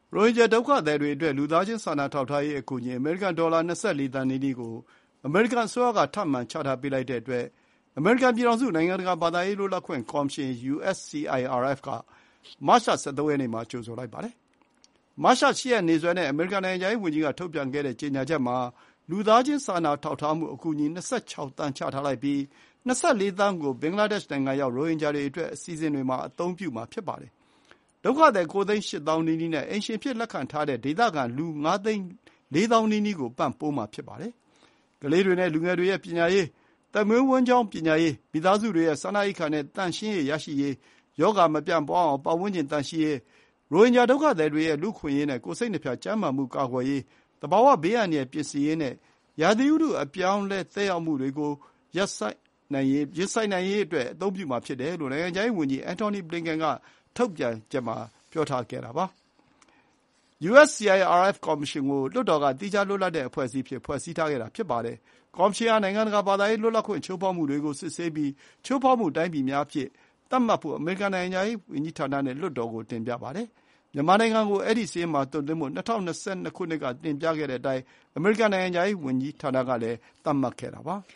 ရိုဟင်ဂျာဒုက္ခသည်တွေအတွက်လူသားချင်းစာနာထောက်ထားရေးအကူအညီအမေရိကန်ဒေါ်လာ24သန်းနီးနီးကိုအမေရိကန်အစိုးရကထပ်မံချထားပေးလိုက်တဲ့အတွက်အမေရိကန်ပြည်ထောင်စုနိုင်ငံတကာဘာသာရေးလွတ်လပ်ခွင့်ကော်မရှင် USCIRF ကမတ်လ23ရက်နေ့မှာကြိုဆိုလိုက်ပါတယ်။မတ်လ8ရက်နေ့စွဲနဲ့အမေရိကန်နိုင်ငံခြားရေးဝန်ကြီးကထုတ်ပြန်ခဲ့တဲ့ကြေညာချက်မှာလူသားချင်းစာနာထောက်ထားမှုအကူအညီ26သန်းချထားလိုက်ပြီး24သန်းကိုဘင်္ဂလားဒေ့ရှ်နိုင်ငံရောက်ရိုဟင်ဂျာတွေအတွက်အစီအစဉ်တွေမှာအသုံးပြုမှာဖြစ်ပါတယ်။ဒုက္ခသည်9,800,000 နီးနီးနဲ့အိမ်ရှင်ဖြစ်လက်ခံထားတဲ့ဒေသခံလူ5,400,000 နီးနီးကိုပံ့ပိုးမှာဖြစ်ပါတယ်။ကလေးတွေနဲ့လူငယ်တွေရဲ့ပညာရေး၊သက်မွေးဝမ်းကျောင်းပညာရေး၊မိသားစုတွေရဲ့စားနပ်ရိက္ခာနဲ့သန့်ရှင်းရေးရရှိရေး၊ရောဂါမပြန့်ပွားအောင်ပတ်ဝန်းကျင်သန့်ရှင်းရေး၊ရိုဟင်ဂျာဒုက္ခသည်တွေရဲ့လူ့အခွင့်အရေးနဲ့ကိုယ်စိတ်နှစ်ဖြာကျန်းမာမှုကာကွယ်ရေး၊သဘာဝဘေးအန္တရာယ်ပြင်ဆင်ရေးနဲ့ရာသီဥတုအပြောင်းအလဲသက်ရောက်မှုတွေကိုရင်ဆိုင်နိုင်ရေးအတွက်အသုံးပြုမှာဖြစ်တယ်လို့နိုင်ငံခြားရေးဝန်ကြီး Antony Blinken ကထုတ်ပြန်ချက်မှာပြောထားခဲ့တာပါ။ USCIRF ကော်မရှင်ကိုလွှတ်တော်ကသီးခြားလွတ်လပ်တဲ့အဖွဲ့အစည်းအဖြစ်ဖွဲ့စည်းထားခဲ့တာဖြစ်ပါတယ်။ကော်မရှင်ဟာနိုင်ငံတကာဘာသာရေးလွတ်လပ်ခွင့်ချိုးဖောက်မှုတွေကိုစစ်ဆေးပြီးချိုးဖောက်မှုတိုင်းပြည်များအဖြစ်သတ်မှတ်ဖို့အမေရိကန်နိုင်ငံခြားရေးဝန်ကြီးဌာနနဲ့လွှတ်တော်ကိုတင်ပြပါတယ်။မြန်မာနိုင်ငံကိုအဲဒီစာရင်းမှာသွတ်သွင်းဖို့2022ခုနှစ်ကတင်ပြခဲ့တဲ့အတိုင်းအမေရိကန်နိုင်ငံခြားရေးဝန်ကြီးဌာနကလည်းသတ်မှတ်ခဲ့တာပါ။